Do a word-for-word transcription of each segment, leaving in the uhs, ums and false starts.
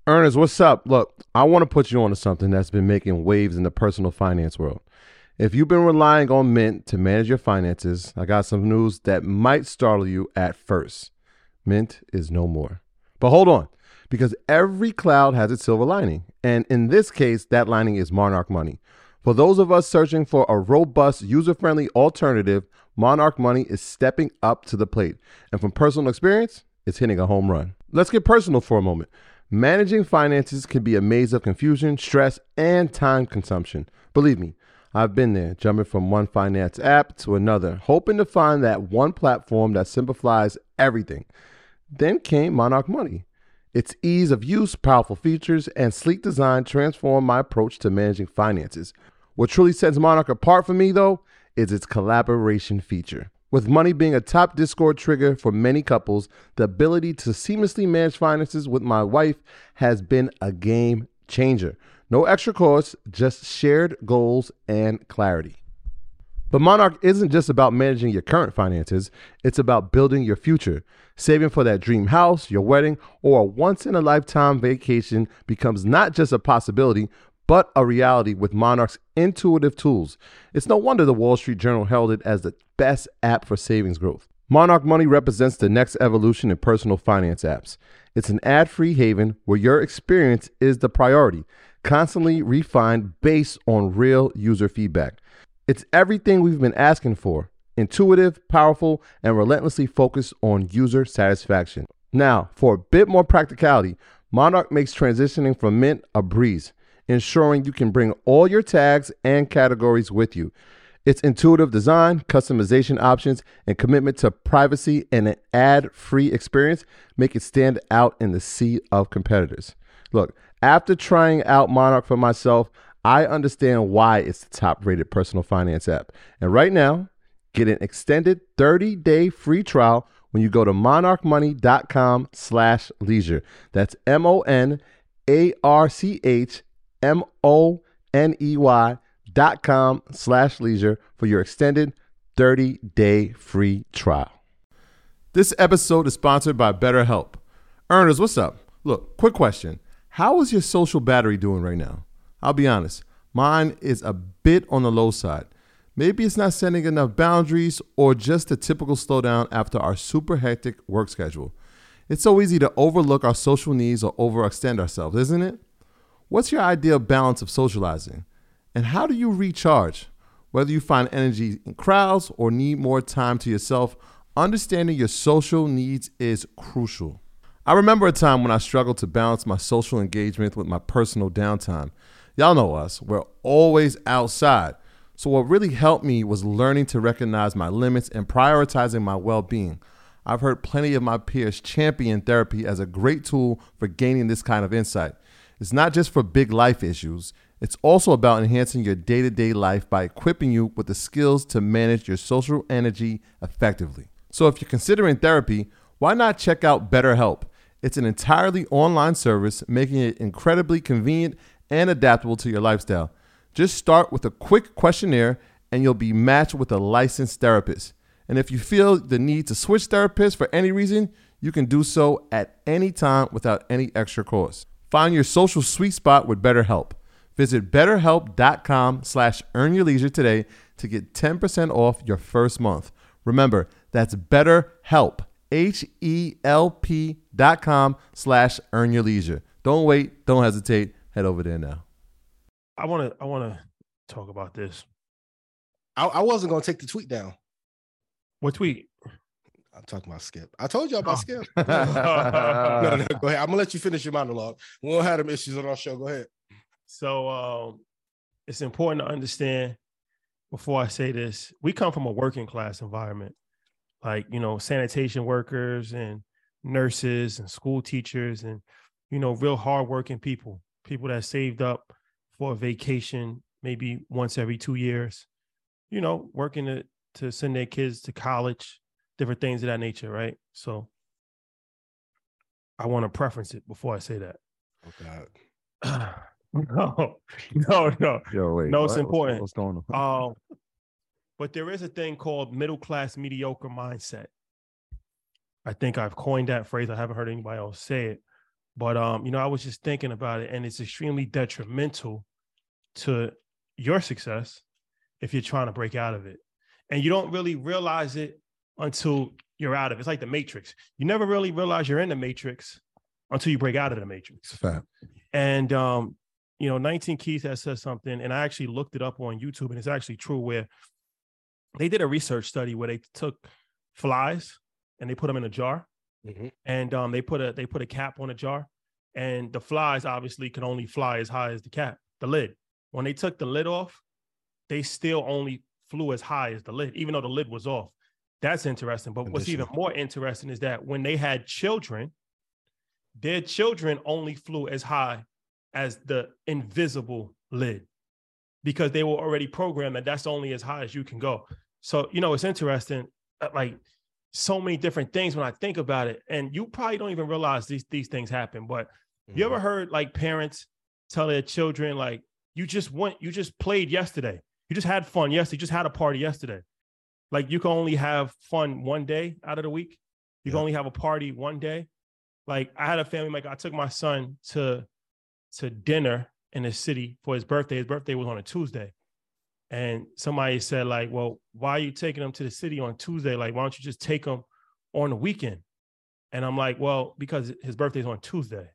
Ernest, what's up? Look, I want to put you on to something that's been making waves in the personal finance world. If you've been relying on Mint to manage your finances, I got some news that might startle you at first. Mint is no more. But hold on, because every cloud has its silver lining. And in this case, that lining is Monarch Money. For those of us searching for a robust, user-friendly alternative, Monarch Money is stepping up to the plate. And from personal experience, it's hitting a home run. Let's get personal for a moment. Managing finances can be a maze of confusion, stress, and time consumption. Believe me, I've been there, jumping from one finance app to another, hoping to find that one platform that simplifies everything. Then came Monarch Money. Its ease of use, powerful features, and sleek design transformed my approach to managing finances. What truly sets Monarch apart for me, though, is its collaboration feature. With Money being a top Discord trigger for many couples, the ability to seamlessly manage finances with my wife has been a game changer. No extra costs, just shared goals and clarity. But Monarch isn't just about managing your current finances, it's about building your future. Saving for that dream house, your wedding, or a once-in-a-lifetime vacation becomes not just a possibility, but a reality with Monarch's intuitive tools. It's no wonder the Wall Street Journal held it as the best app for savings growth. Monarch Money represents the next evolution in personal finance apps. It's an ad-free haven where your experience is the priority, constantly refined based on real user feedback. It's everything we've been asking for: intuitive, powerful, and relentlessly focused on user satisfaction. Now, for a bit more practicality, Monarch makes transitioning from Mint a breeze, ensuring you can bring all your tags and categories with you. Its intuitive design, customization options, and commitment to privacy and an ad-free experience make it stand out in the sea of competitors. Look, after trying out Monarch for myself, I understand why it's the top-rated personal finance app. And right now, get an extended thirty-day free trial when you go to monarchmoney.com slash leisure. That's M-O-N-A-R-C-H M-O-N-E-Y dot com slash leisure for your extended thirty-day free trial. This episode is sponsored by BetterHelp. Ernest, what's up? Look, quick question. How is your social battery doing right now? I'll be honest, mine is a bit on the low side. Maybe it's not setting enough boundaries or just a typical slowdown after our super hectic work schedule. It's so easy to overlook our social needs or overextend ourselves, isn't it? What's your ideal balance of socializing? And how do you recharge? Whether you find energy in crowds or need more time to yourself, understanding your social needs is crucial. I remember a time when I struggled to balance my social engagement with my personal downtime. Y'all know us, we're always outside. So what really helped me was learning to recognize my limits and prioritizing my well-being. I've heard plenty of my peers champion therapy as a great tool for gaining this kind of insight. It's not just for big life issues. It's also about enhancing your day-to-day life by equipping you with the skills to manage your social energy effectively. So if you're considering therapy, why not check out BetterHelp? It's an entirely online service, making it incredibly convenient and adaptable to your lifestyle. Just start with a quick questionnaire and you'll be matched with a licensed therapist. And if you feel the need to switch therapists for any reason, you can do so at any time without any extra cost. Find your social sweet spot with BetterHelp. Visit betterhelp.com slash earn your leisure today to get ten percent off your first month. Remember, that's BetterHelp, H-E-L-P dot com slash earn your leisure. Don't wait. Don't hesitate. Head over there now. I want to I want to talk about this. I, I wasn't going to take the tweet down. What tweet? I'm talking about Skip. I told you about Oh. Skip. no, no, no, go ahead. I'm going to let you finish your monologue. We won't have them issues on our show. Go ahead. So um, it's important to understand before I say this, we come from a working class environment, like, you know, sanitation workers and nurses and school teachers and, you know, real hardworking people, people that saved up for a vacation maybe once every two years, you know, working to, to send their kids to college, different things of that nature, right? So I want to preference it before I say that. Oh, God. no, no, no. Yo, wait, no, it's what? important. What's, what's going on? Um, but there is a thing called middle class mediocre mindset. I think I've coined that phrase. I haven't heard anybody else say it. But um, you know, I was just thinking about it, and it's extremely detrimental to your success if you're trying to break out of it. And you don't really realize it until you're out of it. It's like the Matrix. You never really realize you're in the Matrix until you break out of the Matrix. Fact. And um, you know, nineteen Keys has said something, and I actually looked it up on YouTube, and it's actually true, where they did a research study where they took flies and they put them in a jar. Mm-hmm. And um, they put a they put a cap on a jar, and the flies obviously can only fly as high as the cap, the lid. When they took the lid off, they still only flew as high as the lid, even though the lid was off. That's interesting. But what's even more interesting is that when they had children, their children only flew as high as the invisible lid, because they were already programmed that that's only as high as you can go. So, you know, it's interesting, like so many different things when I think about it. And you probably don't even realize these, these things happen. But mm-hmm. you ever heard like parents tell their children, like, you just went, you just played yesterday. You just had fun yesterday. You just had a party yesterday. Like, you can only have fun one day out of the week. You yeah. can only have a party one day. Like, I had a family, like I took my son to, to dinner in the city for his birthday. His birthday was on a Tuesday. And somebody said, like, well, why are you taking him to the city on Tuesday? Like, why don't you just take him on the weekend? And I'm like, well, because his birthday's on Tuesday.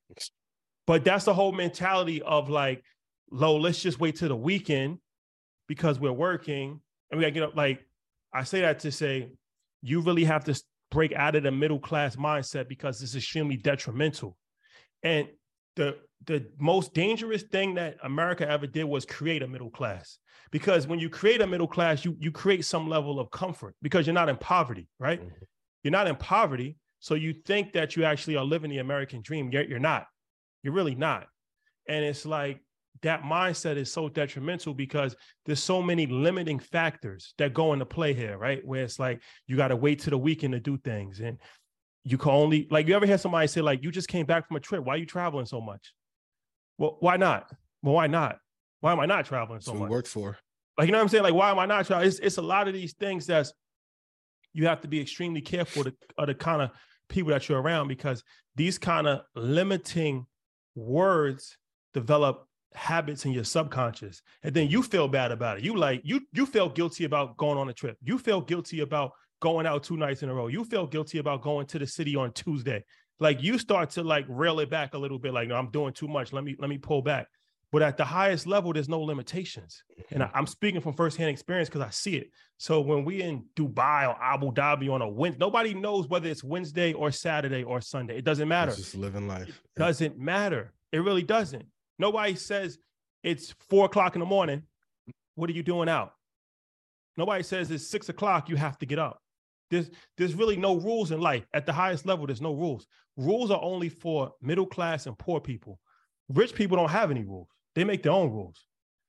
But that's the whole mentality of like, Lo, let's just wait till the weekend because we're working. And we gotta get up. Like, I say that to say, you really have to break out of the middle class mindset, because it's extremely detrimental. And the the most dangerous thing that America ever did was create a middle class. Because when you create a middle class, you, you create some level of comfort, because you're not in poverty, right? Mm-hmm. You're not in poverty. So you think that you actually are living the American dream. You're, you're not. You're really not. And it's like, that mindset is so detrimental, because there's so many limiting factors that go into play here, right? Where it's like, you got to wait till the weekend to do things. And you can only, like, you ever hear somebody say, like, you just came back from a trip. Why are you traveling so much? Well, why not? Well, why not? Why am I not traveling so That's what much? We worked for. Like, you know what I'm saying? Like, why am I not traveling? It's, it's a lot of these things that's, you have to be extremely careful to, of the kind of people that you're around, because these kind of limiting words develop habits in your subconscious, and then you feel bad about it. You like, you, you feel guilty about going on a trip. You feel guilty about going out two nights in a row. You feel guilty about going to the city on Tuesday. Like, you start to like reel it back a little bit. Like, no, I'm doing too much. Let me, let me pull back. But at the highest level, there's no limitations. And I, I'm speaking from firsthand experience, because I see it. So when we in Dubai or Abu Dhabi on a Wednesday, nobody knows whether it's Wednesday or Saturday or Sunday. It doesn't matter. It's just living life. It doesn't matter. It really doesn't. Nobody says it's four o'clock in the morning. What are you doing out? Nobody says it's six o'clock. You have to get up. There's, there's really no rules in life. At the highest level, there's no rules. Rules are only for middle class and poor people. Rich people don't have any rules. They make their own rules.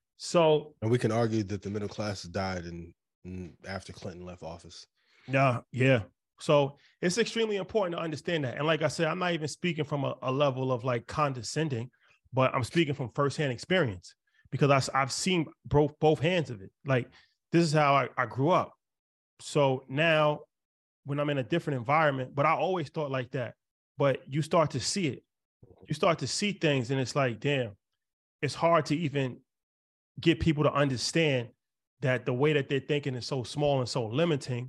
So, and we can argue that the middle class died in, in after Clinton left office. Yeah, yeah. So it's extremely important to understand that. And like I said, I'm not even speaking from a, a level of like condescending, but I'm speaking from firsthand experience, because I, I've seen both, both hands of it. Like, this is how I, I grew up. So now when I'm in a different environment, but I always thought like that, but you start to see it. You start to see things, and it's like, damn, it's hard to even get people to understand that the way that they're thinking is so small and so limiting.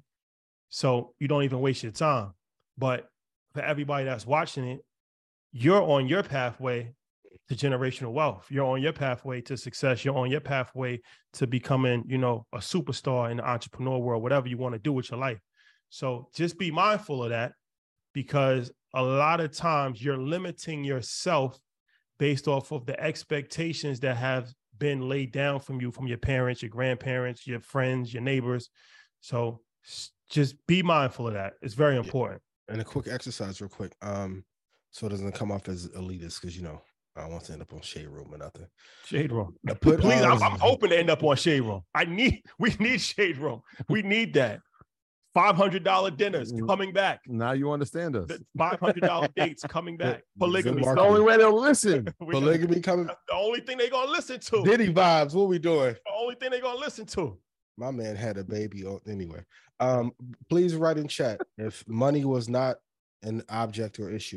So you don't even waste your time. But for everybody that's watching it, you're on your pathway to generational wealth. You're on your pathway to success. You're on your pathway to becoming, you know, a superstar in the entrepreneur world, whatever you want to do with your life. So just be mindful of that, because a lot of times you're limiting yourself based off of the expectations that have been laid down from you, from your parents, your grandparents, your friends, your neighbors. So just be mindful of that. It's very important. And a quick exercise real quick. Um, so it doesn't come off as elitist, because, you know, I don't want to end up on Shade Room or nothing. Shade Room. Put, Please, um, I'm, I'm hoping to end up on Shade Room. I need, we need Shade Room. We need that. five hundred dollars dinners coming back. Now you understand us. five hundred dollars dates coming back. Polygamy. It's the only way they'll listen. Polygamy coming. That's the only thing they're going to listen to. Diddy vibes. What we doing? The only thing they're going to listen to. My man had a baby. On, anyway, um, please write in chat if money was not an object or issue.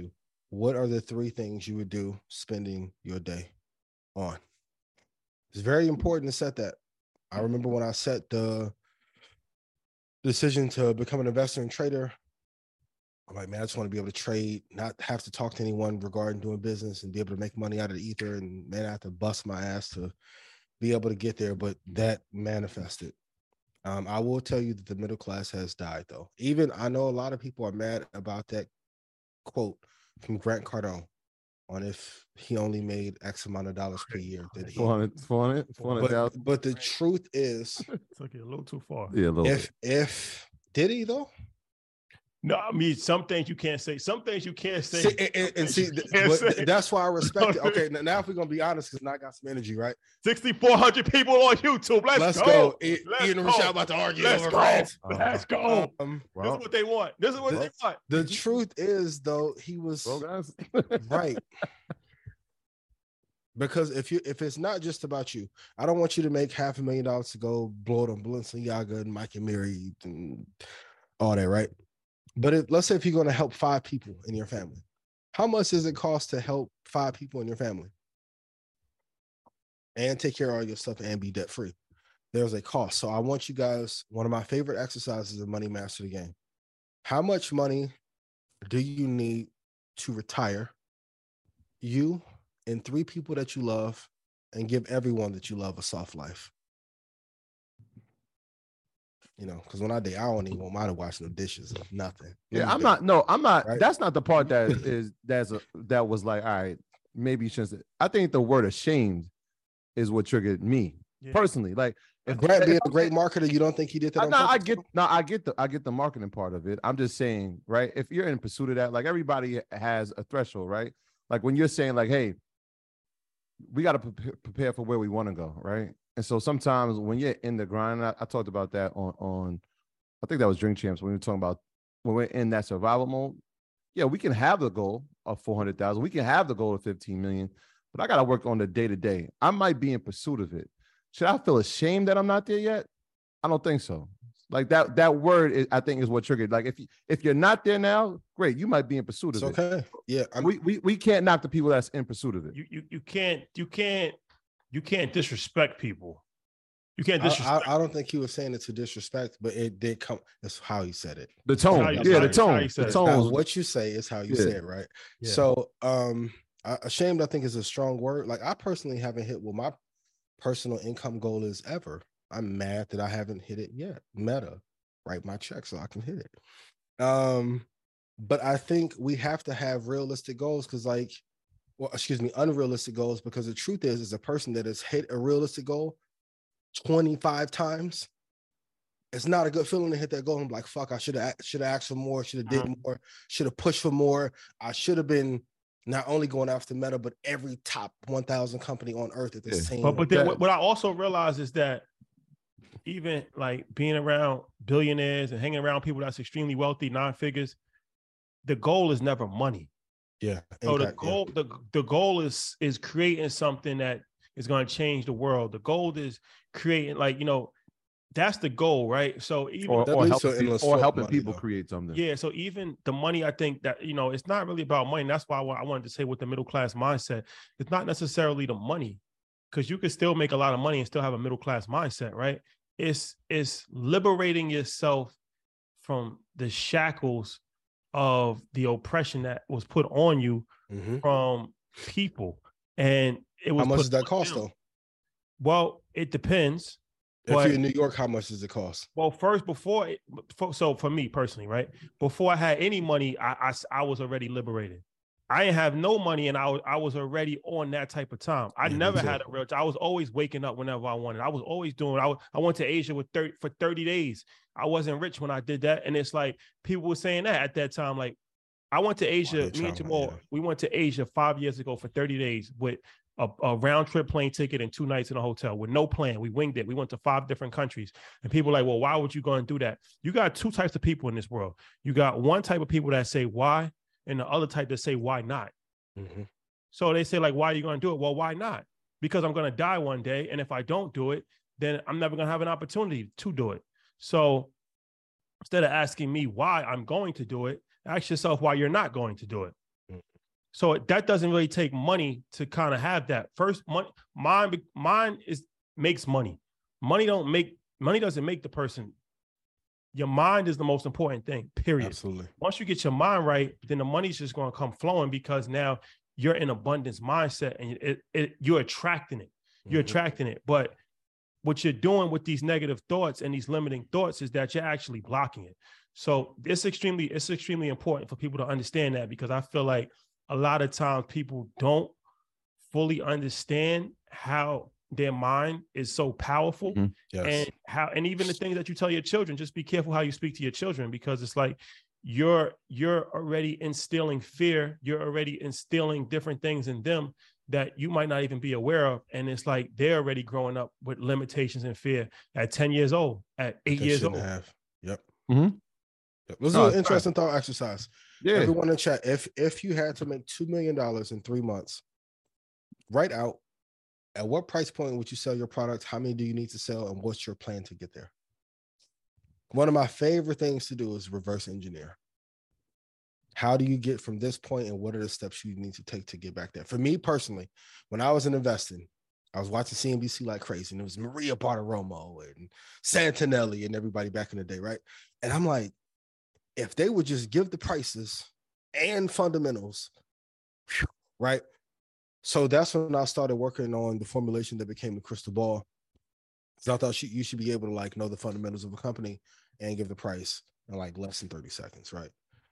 what are the three things you would do spending your day on? It's very important to set that. I remember when I set the decision to become an investor and trader, I'm like, man, I just want to be able to trade, not have to talk to anyone regarding doing business and be able to make money out of the ether. And man, I have to bust my ass to be able to get there. But that manifested. Um, I will tell you that the middle class has died, though. Even I know a lot of people are mad about that quote from Grant Cardone on if he only made X amount of dollars per year. That he, four hundred, four hundred, four hundred but, but the truth is, Took it a little too far. Yeah, a little if bit. if did he though? No, I mean some things you can't say. Some things you can't say. See, and, and see, can't but say. that's why I respect it. Okay, now, now if we're gonna be honest, because now I got some energy, right? sixty-four hundred people on YouTube. Let's, Let's go. go. I- Let's Ian and go. Rashad about to argue Let's over go. France. Let's go. Um, This Well, is what they want. This is what the- they want. the truth is, though, he was well, guys. right. Because if you if it's not just about you, I don't want you to make half a million dollars to go blow it on Balenciaga and Mike and Mary and all that, right? But if, let's say if you're going to help five people in your family, how much does it cost to help five people in your family and take care of all your stuff and be debt free? There's a cost. So I want you guys, one of my favorite exercises of Money Master the Game. How much money do you need to retire you and three people that you love and give everyone that you love a soft life? You know, because when I date, I don't even want mine to wash no dishes or nothing. Yeah, I'm not. No, I'm not. Right? That's not the part that is that's a, that was like, all right, maybe you shouldn't. Say. I think the word ashamed is what triggered me Yeah. personally. Like, if Grant being if a great marketer, you don't think he did that? I, On no, I purpose? get no, I get the I get the marketing part of it. I'm just saying, right? If you're in pursuit of that, like everybody has a threshold, right? Like when you're saying, like, hey, we got to pre- prepare for where we want to go, right? And so sometimes when you're in the grind, I, I talked about that on on, I think that was Drink Champs when we were talking about when we're in that survival mode. Yeah, we can have the goal of four hundred thousand. We can have the goal of fifteen million, but I got to work on the day to day. I might be in pursuit of it. Should I feel ashamed that I'm not there yet? I don't think so. Like that that word is, I think, is what triggered. Like if you, if you're not there now, great, you might be in pursuit of It's it. okay. Yeah, I'm, We, we we can't knock the people that's in pursuit of it. You you you can't you can't you can't disrespect people. You can't I, disrespect. I, I don't think he was saying it to disrespect, but it did come. That's how he said it. The how tone, you- yeah, how the you- tone, how you the said it. It's not tone. what you say is how you Yeah. say it, right? Yeah. So, um, I- ashamed, I think, is a strong word. Like I personally haven't hit what my personal income goal is ever. I'm mad that I haven't hit it yet. Meta, write my check so I can hit it. Um, but I think we have to have realistic goals because, like, well, excuse me, unrealistic goals. Because the truth is, is a person that has hit a realistic goal twenty-five times, it's not a good feeling to hit that goal. I'm like, fuck, I should have should have asked for more, should have did Mhm. more, should have pushed for more. I should have been not only going after Meta, but every top one thousand company on earth at the Yeah. same. But but then That- what, what I also realize is that even like being around billionaires and hanging around people that's extremely wealthy, nine figures, the goal is never money. yeah. So the impact, yeah. goal, the, the goal is is creating something that is going to change the world. The goal is creating, like, you know, that's the goal, right? So even or, That or leads helping, to people, endless or flow helping money, people though. create something. yeah, so even the money, I think that, you know, it's not really about money. That's why I wa- I wanted to say with the middle class mindset, it's not necessarily the money, because you could still make a lot of money and still have a middle class mindset, right? It's it's liberating yourself from the shackles of the oppression that was put on you Mhm. from people, and it was How much put does that on cost them. though? Well, it depends. If But- you're in New York, how much does it cost? Well, first, before, it, before- so for me personally, right? Before I had any money, I, I, I was already liberated. I didn't have no money, and I was, I was already on that type of time. I Yeah, me never too. had a real. I was always waking up whenever I wanted. I was always doing. I, was- I went to Asia with thirty for thirty days. I wasn't rich when I did that, and it's like people were saying that at that time. Like I went to Asia. they Me and trauma, Jamal, yeah. we went to Asia five years ago for thirty days with a, a round trip plane ticket and two nights in a hotel with no plan. We winged it. We went to five different countries. And people are like, well, why would you go and do that? You got two types of people in this world. You got one type of people that say why, and the other type that say why not. Mhm. So they say, like, why are you going to do it? Well, why not? Because I'm going to die one day. And if I don't do it, then I'm never going to have an opportunity to do it. So instead of asking me why I'm going to do it, ask yourself why you're not going to do it. Mm. So that doesn't really take money to kind of have that. First, money, mine, mine is makes money. Money don't make money doesn't make the person. Your mind is the most important thing, period. Absolutely. Once you get your mind right, then the money's just going to come flowing because now you're in abundance mindset and it, it, you're attracting it. You're mm-hmm. attracting it. But what you're doing with these negative thoughts and these limiting thoughts is that you're actually blocking it. So it's extremely, it's extremely important for people to understand that, because I feel like a lot of times people don't fully understand how their mind is so powerful. Mm-hmm. Yes. And how, and even the things that you tell your children, just be careful how you speak to your children, because it's like you're, you're already instilling fear. You're already instilling different things in them that you might not even be aware of. And it's like, they're already growing up with limitations and fear at ten years old, at eight they years old. Have. Yep. Mm-hmm. Yep. Let's do an interesting right. thought exercise. Yeah. Everyone in chat, if, if you had to make two million dollars in three months, write out at what price point would you sell your product? How many do you need to sell? And what's your plan to get there? One of my favorite things to do is reverse engineer. How do you get from this point, and what are the steps you need to take to get back there? For me personally, when I was in investing, I was watching C N B C like crazy, and it was Maria Bartiromo and Santinelli and everybody back in the day, right? And I'm like, if they would just give the prices and fundamentals, whew, right? So that's when I started working on the formulation that became the crystal ball. So I thought you should be able to like know the fundamentals of a company and give the price in like less than thirty seconds, right?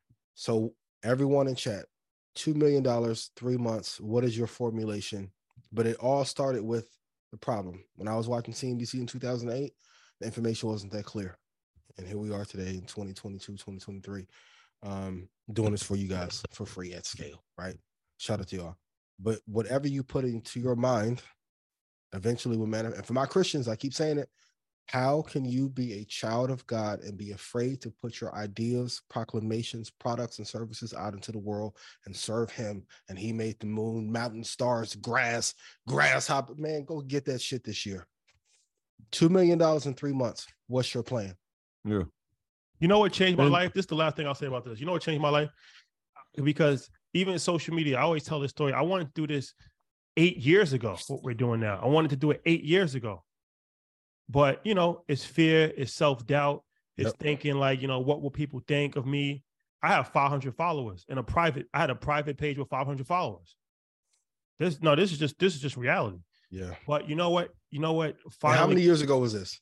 So everyone in chat, two million dollars, three months, what is your formulation? But it all started with the problem. When I was watching C N B C in two thousand eight, the information wasn't that clear. And here we are today in twenty twenty-two, twenty twenty-three, um, doing this for you guys for free at scale, right? Shout out to y'all. But whatever you put into your mind, eventually will manifest. And for my Christians, I keep saying it, how can you be a child of God and be afraid to put your ideas, proclamations, products, and services out into the world and serve him? And he made the moon, mountain, stars, grass, grasshopper. Man, go get that shit this year. two million dollars in three months. What's your plan? Yeah. You know what changed my life? This is the last thing I'll say about this. You know what changed my life? Because even in social media, I always tell this story. I wanted to do this eight years ago, what we're doing now. I wanted to do it eight years ago. But, you know, it's fear, it's self-doubt, it's yep. thinking like, you know, what will people think of me? I have five hundred followers in a private, I had a private page with five hundred followers. This, no, this is just, this is just reality. Yeah. But you know what? You know what? Finally, how many years ago was this?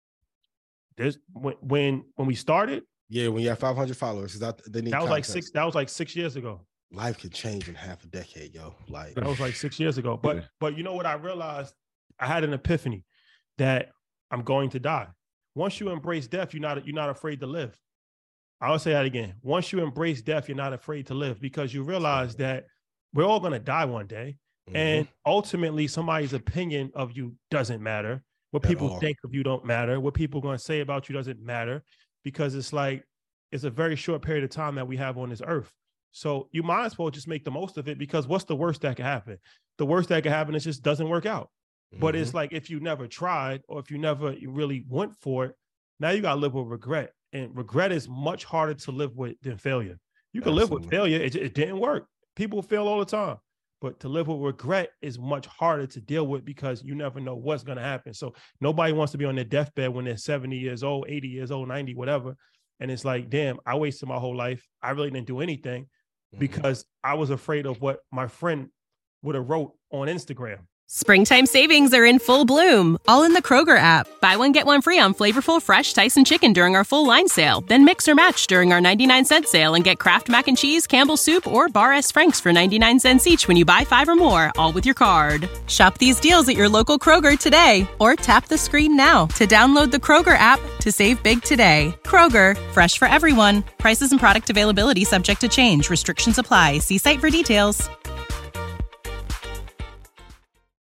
This, when, when, when we started? Yeah, when you have five hundred followers. That, they need that was context. like six, that was like six years ago. Life could change in half a decade, yo. Like that was like six years ago. But, but you know what? I realized I had an epiphany that I'm going to die. Once you embrace death, you're not, you're not afraid to live. I'll say that again. Once you embrace death, you're not afraid to live, because you realize that we're all going to die one day. Mm-hmm. And ultimately, somebody's opinion of you doesn't matter. What people think of you don't matter. What people are going to say about you doesn't matter, because it's like, it's a very short period of time that we have on this earth. So you might as well just make the most of it, because what's the worst that could happen? The worst that could happen is just doesn't work out. But mm-hmm. it's like, if you never tried, or if you never really went for it, now you got to live with regret. And regret is much harder to live with than failure. You can Absolutely. live with failure. It, it didn't work. People fail all the time. But to live with regret is much harder to deal with, because you never know what's going to happen. So nobody wants to be on their deathbed when they're seventy years old, eighty years old, ninety, whatever. And it's like, damn, I wasted my whole life. I really didn't do anything mm-hmm. because I was afraid of what my friend would have wrote on Instagram. Springtime savings are in full bloom, all in the Kroger app. Buy one, get one free on flavorful, fresh Tyson chicken during our full line sale. Then mix or match during our ninety-nine cent sale and get Kraft Mac and Cheese, Campbell's Soup, or Bar S. Frank's for ninety-nine cents each when you buy five or more, all with your card. Shop these deals at your local Kroger today, or tap the screen now to download the Kroger app to save big today. Kroger, fresh for everyone. Prices and product availability subject to change. Restrictions apply. See site for details.